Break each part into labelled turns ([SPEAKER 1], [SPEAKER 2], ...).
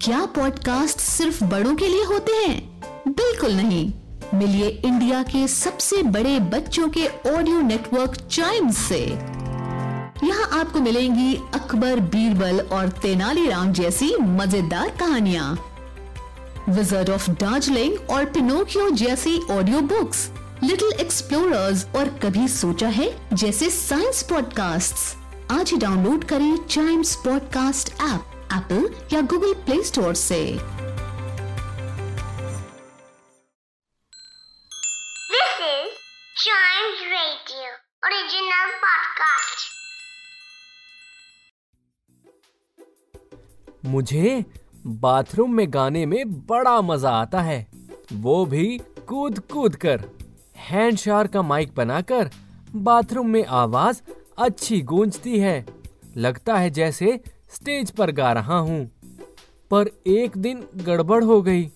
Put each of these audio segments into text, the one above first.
[SPEAKER 1] क्या पॉडकास्ट सिर्फ बड़ों के लिए होते हैं? बिल्कुल नहीं। मिलिए इंडिया के सबसे बड़े बच्चों के ऑडियो नेटवर्क चाइम्स से। यहाँ आपको मिलेंगी अकबर, बीरबल और तेनालीराम जैसी मजेदार कहानियाँ, विज़र्ड ऑफ दार्जिलिंग और पिनोकियो जैसी ऑडियो बुक्स, लिटिल एक्सप्लोरर्स और कभी सोचा है जैसे साइंस पॉडकास्ट्स। आज ही डाउनलोड करें चाइम्स पॉडकास्ट ऐप एप्पल या गूगल प्ले स्टोर से।
[SPEAKER 2] This is Chimes Radio original podcast.
[SPEAKER 3] मुझे बाथरूम में गाने में बड़ा मजा आता है, वो भी कूद कूद कर। हैंड शावर का माइक बनाकर बाथरूम में आवाज अच्छी गूंजती है, लगता है जैसे स्टेज पर गा रहा हूँ। पर एक दिन गड़बड़ हो गई।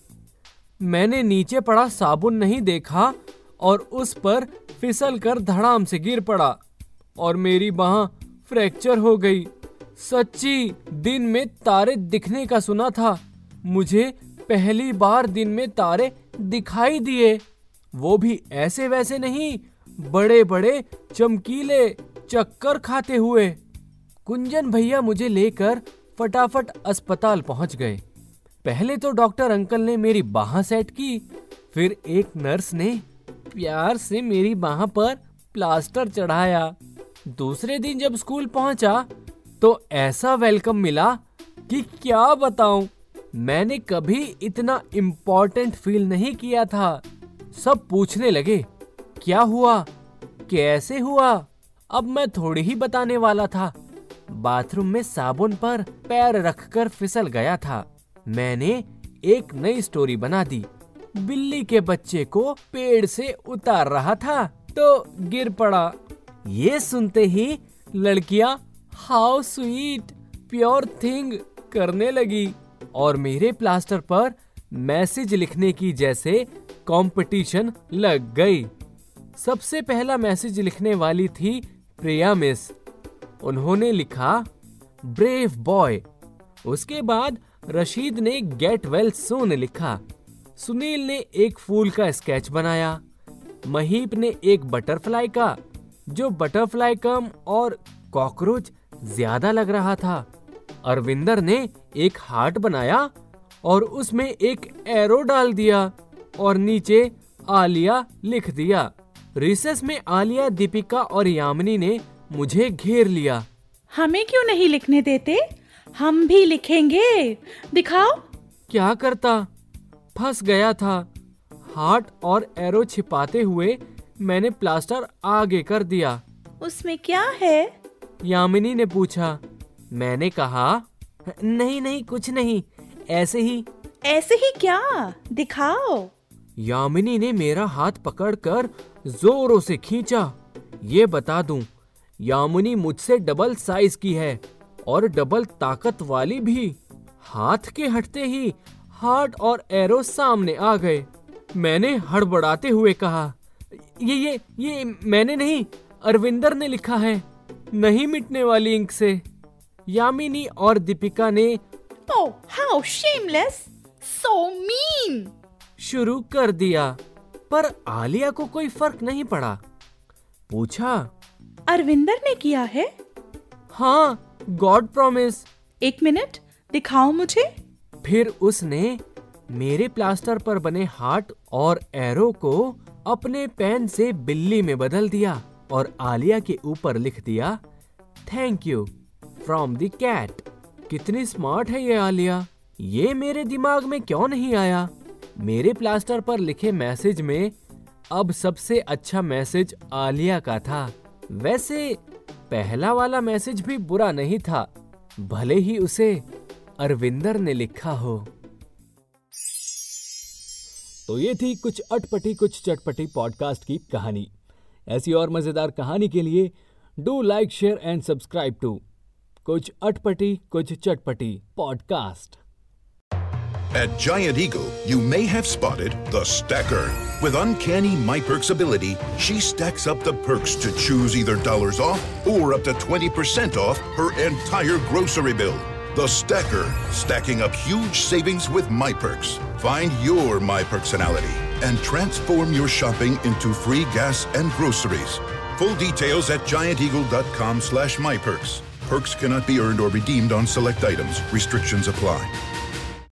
[SPEAKER 3] मैंने नीचे पड़ा साबुन नहीं देखा और उस पर फिसल कर धड़ाम से गिर पड़ा और मेरी बांह फ्रैक्चर हो गई। सच्ची, दिन में तारे दिखने का सुना था। मुझे पहली बार दिन में तारे दिखाई दिए, वो भी ऐसे वैसे नहीं, बड़े बड़े चमकीले, चक्कर खाते हुए। कुंजन भैया मुझे लेकर फटाफट अस्पताल पहुंच गए। पहले तो डॉक्टर अंकल ने मेरी बांह सेट की, फिर एक नर्स ने प्यार से मेरी बांह पर प्लास्टर चढ़ाया। दूसरे दिन जब स्कूल पहुंचा तो ऐसा वेलकम मिला कि क्या बताऊं। मैंने कभी इतना इम्पोर्टेंट फील नहीं किया था। सब पूछने लगे, क्या हुआ, कैसे हुआ? अब मैं थोड़ी ही बताने वाला था। बाथरूम में साबुन पर पैर रखकर फिसल गया था। मैंने एक नई स्टोरी बना दी। बिल्ली के बच्चे को पेड़ से उतार रहा था तो गिर पड़ा। ये सुनते ही लड़कियां हाउ स्वीट, प्योर थिंग करने लगी और मेरे प्लास्टर पर मैसेज लिखने की जैसे कंपटीशन लग गई। सबसे पहला मैसेज लिखने वाली थी प्रिया मिस। उन्होंने लिखा ब्रेव बॉय। उसके बाद रशीद ने गेट वेल सून लिखा। सुनील ने एक फूल का स्केच बनाया। महीप ने एक बटरफ्लाई का, जो बटरफ्लाई कम और कॉकरोच ज्यादा लग रहा था। अरविंदर ने एक हार्ट बनाया और उसमें एक एरो डाल दिया और नीचे आलिया लिख दिया। रिसेस में आलिया, दीपिका और यामिनी ने मुझे घेर लिया।
[SPEAKER 4] हमें क्यों नहीं लिखने देते? हम भी लिखेंगे, दिखाओ।
[SPEAKER 3] क्या करता, फंस गया था। हार्ट और एरो छिपाते हुए मैंने प्लास्टर आगे कर दिया।
[SPEAKER 4] उसमें क्या है?
[SPEAKER 3] यामिनी ने पूछा। मैंने कहा, नहीं नहीं कुछ नहीं, ऐसे ही।
[SPEAKER 4] ऐसे ही क्या? दिखाओ।
[SPEAKER 3] यामिनी ने मेरा हाथ पकड़कर जोरों से खींचा। ये बता दूं, यामिनी मुझसे डबल साइज की है और डबल ताकत वाली भी। हाथ के हटते ही हार्ट और एरो सामने आ गए। मैंने हड़बड़ाते हुए कहा, ये मैंने नहीं, अरविंदर ने लिखा है, नहीं मिटने वाली इंक से। यामिनी और दीपिका ने
[SPEAKER 4] oh how shameless, so mean
[SPEAKER 3] शुरू कर दिया। पर आलिया को कोई फर्क नहीं पड़ा। पूछा,
[SPEAKER 4] अरविंदर ने किया है?
[SPEAKER 3] हाँ, गॉड प्रॉमिस।
[SPEAKER 4] एक मिनट, दिखाओ मुझे।
[SPEAKER 3] फिर उसने मेरे प्लास्टर पर बने हार्ट और एरो को अपने पेन से बिल्ली में बदल दिया और आलिया के ऊपर लिख दिया, thank you from the cat. कितनी स्मार्ट है ये आलिया, ये मेरे दिमाग में क्यों नहीं आया? मेरे प्लास्टर पर लिखे मैसेज में अब सबसे अच्छा मैसेज आलिया का था। वैसे पहला वाला मैसेज भी बुरा नहीं था, भले ही उसे अरविंदर ने लिखा हो। तो ये थी कुछ अटपटी कुछ चटपटी पॉडकास्ट की कहानी। ऐसी और मजेदार कहानी के लिए do like, share and subscribe to कुछ अटपटी कुछ चटपटी podcast.
[SPEAKER 5] At Giant Eagle, you may have spotted the Stacker. With uncanny MyPerks ability, she stacks up the perks to choose either dollars off or up to 20% off her entire grocery bill. The Stacker, stacking up huge savings with MyPerks. Find your My personality and transform your shopping into free gas and groceries. Full details at gianteagle.com/myperks. Perks cannot be earned or redeemed on select items. Restrictions apply.